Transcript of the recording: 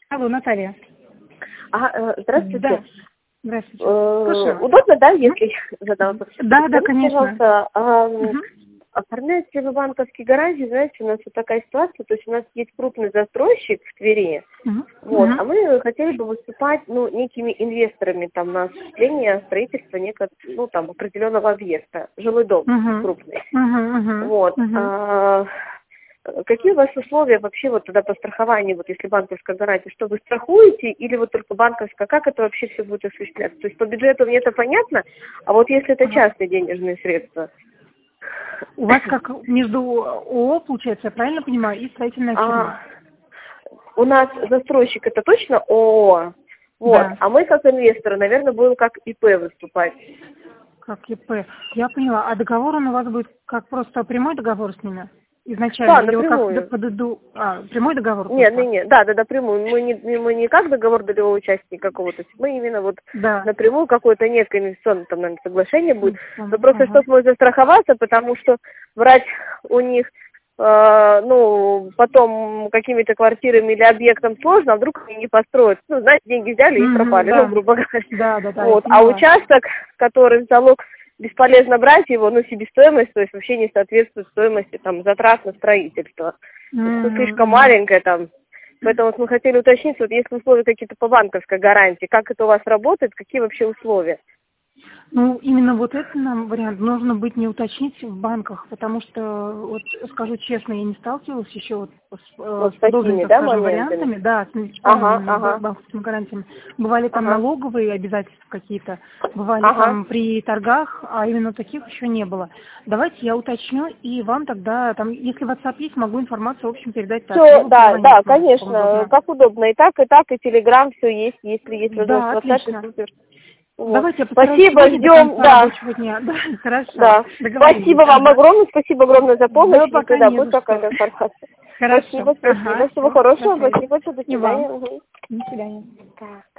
Алло, Наталья. Здравствуйте. Да. Здравствуйте. Слушаю. Удобно, да, если задам вопрос? Да, конечно. Пожалуйста, оформляете ли вы банковские гарантии? Знаете, у нас вот такая ситуация, то есть у нас есть крупный застройщик в Твери, а мы хотели бы выступать, некими инвесторами там на осуществление строительства определенного объекта, жилой дом крупный. Какие у вас условия вообще вот тогда по страхованию, вот если банковская гарантия, что вы страхуете или вот только банковская, как это вообще все будет осуществляться? То есть по бюджету мне это понятно, а вот если это частные денежные средства? У вас как между ООО, получается, я правильно понимаю, и строительная фирма? У нас застройщик это точно ООО, Да. А мы как инвесторы, наверное, будем как ИП выступать. Как ИП. Я поняла. А договор он у вас будет как просто прямой договор с ними? Изначально? Да, напрямую. Прямой договор? Нет, прямую. Мы не как договор долевого участия какого-то, мы именно напрямую какое-то некое инвестиционное там, наверное, соглашение будет. Но просто чтобы мы застраховаться, потому что брать у них потом какими-то квартирами или объектом сложно, а вдруг они не построят. Знаете, деньги взяли и пропали, грубо говоря. Да. А участок, который в залог, бесполезно брать его, себестоимость, то есть вообще не соответствует стоимости затрат на строительство. Это слишком маленькое там. Поэтому мы хотели уточнить, вот есть условия какие-то по банковской гарантии, как это у вас работает, какие вообще условия? Именно вот этот нам вариант нужно будет не уточнить в банках, потому что, скажу честно, я не сталкивалась еще с подобными, вариантами, с банковскими гарантиями. Бывали там налоговые обязательства какие-то, бывали там при торгах, а именно таких еще не было. Давайте я уточню, и вам тогда, если в WhatsApp есть, могу информацию, в общем, передать так. Все, да, конечно, как удобно. И Telegram, все есть, если есть возможность в WhatsApp, супер. Давайте я спасибо, ждем, дня. Да, хорошо. Да. Спасибо вам огромное, спасибо огромное за помощь. Пока будет какая-то информация. Хорошо. Спасибо. Всего хорошего. Спасибо. До свидания. До свидания. Да.